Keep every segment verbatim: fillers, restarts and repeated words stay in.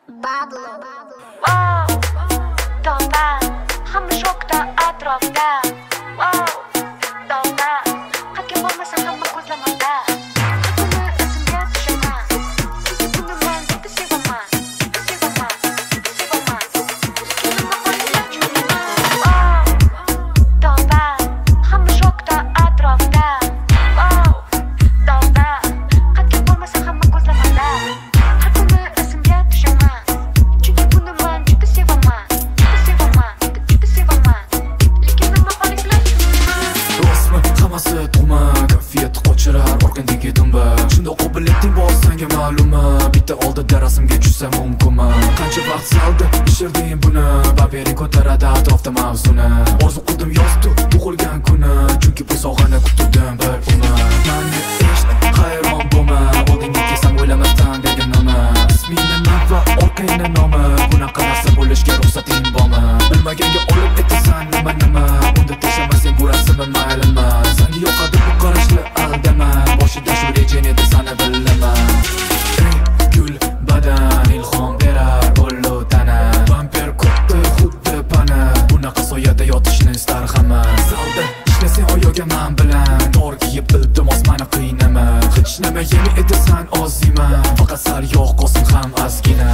Bablo. Wow, tavba, hamma shokda atrofda. Wow, tavba, qatga bo'lmasa hamma ko'zlamada. Hatto'ni esimga tushaman, chunki buni men juda sevaman, sevaman, sevaman. Nima qilishim tushunmayman. Wow, tavba, hamma shokda atrofda. Wow, tavba, qatga bo'lmasa hamma ko'zlamada. Hatto'ni esimga tushaman, chunki buni men juda sevaman, juda sevaman, juda sevaman. Lekin nima qilishim tushunmayman. Rostmi, hammasi tug'ma, kayfiyat qochirar orqangdagi dumba. Shunda qobiliyating bor senga ma'lummi? Bitta oldida rasmga tushsa mumkinmi? Qancha vaqt salda pishirding buni, babering ko'taradi atrofda mavzuni. Orzu qildim yozdi tug'ilgan kuni, chunki bu sohani kutdim bir umr. Manga eshit, hayron bo'lma, oldinga kelsam o'ylamasdan bergan nomi. Isming nima va orqangda nomi? Bunaqa narsa bo'lishga ruxsating bormi? Bilmaganga olib aytasan nima nima, unda tashlamasang bu rasmim maylimi? Senga yoqadi bu qarashli aldama, boshida shu rejang edi sani bilaman. Ey gul badan ilhom berar o'lu tana, vampir ko'pdi xuddi pana, bunaqa soyada yotishni istar hamma. Zalda ishlasang oyoga men bilan, tor kiyib iltimos meni qiynama. Hech nima yemi etasan ozima, faqat sal yo'q qolsin ham ozgina.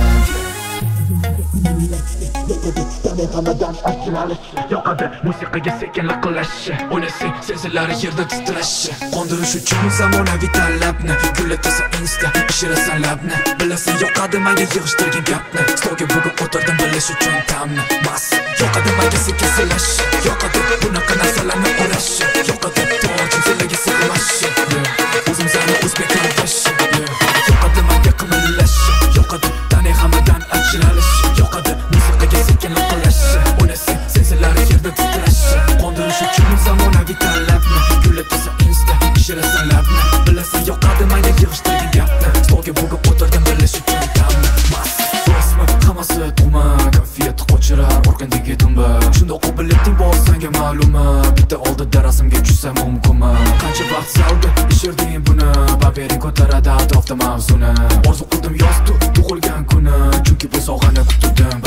Hammadan ajralish yoqadi, musiqaga sekin liqillashi, o'ynasang sezilari yerda titrashi. Qondirish uchun zamonaviy talabni, gullatasan insta, ishirasan labni. Bilasan yoqadi menga yig'ishtirgan gapni, stolga bugun o'tirdim bilish uchun ta'mni. Mas yoqadi menga sekin silash, yoqadi bunaqa narsalarni o'rash, yoqadi to'g'ri zilaga sig'mash. O'zim zani o'zbek qardash, yoqadi menga qimirlash, yoqadi tani hammadan ajralish, yoqadi musiqaga sekin liqillash, o'ynasang sezilari yerda titrash. Qondirish uchun zamonaviy talabni, gullatasan insta, ishirasan labni. Bilasan yoqadi menga yig'ishtirgan gapni, stolga bugun o'tirdim bilish uchun ta'mni. Mas rostmi, hammasi tug'ma, kayfiyat qochirar orqangdagi dumba. Shunda qobiliyating bor senga ma'lummi? Bitta oldida rasmga tushsa mumkinmi? Qancha vaqt salda pishirding buni, babering ko'taradi atrofda mavzuni. Orzu qildim yozdi tug'ilgan kuni, chunki bu sohani kutdim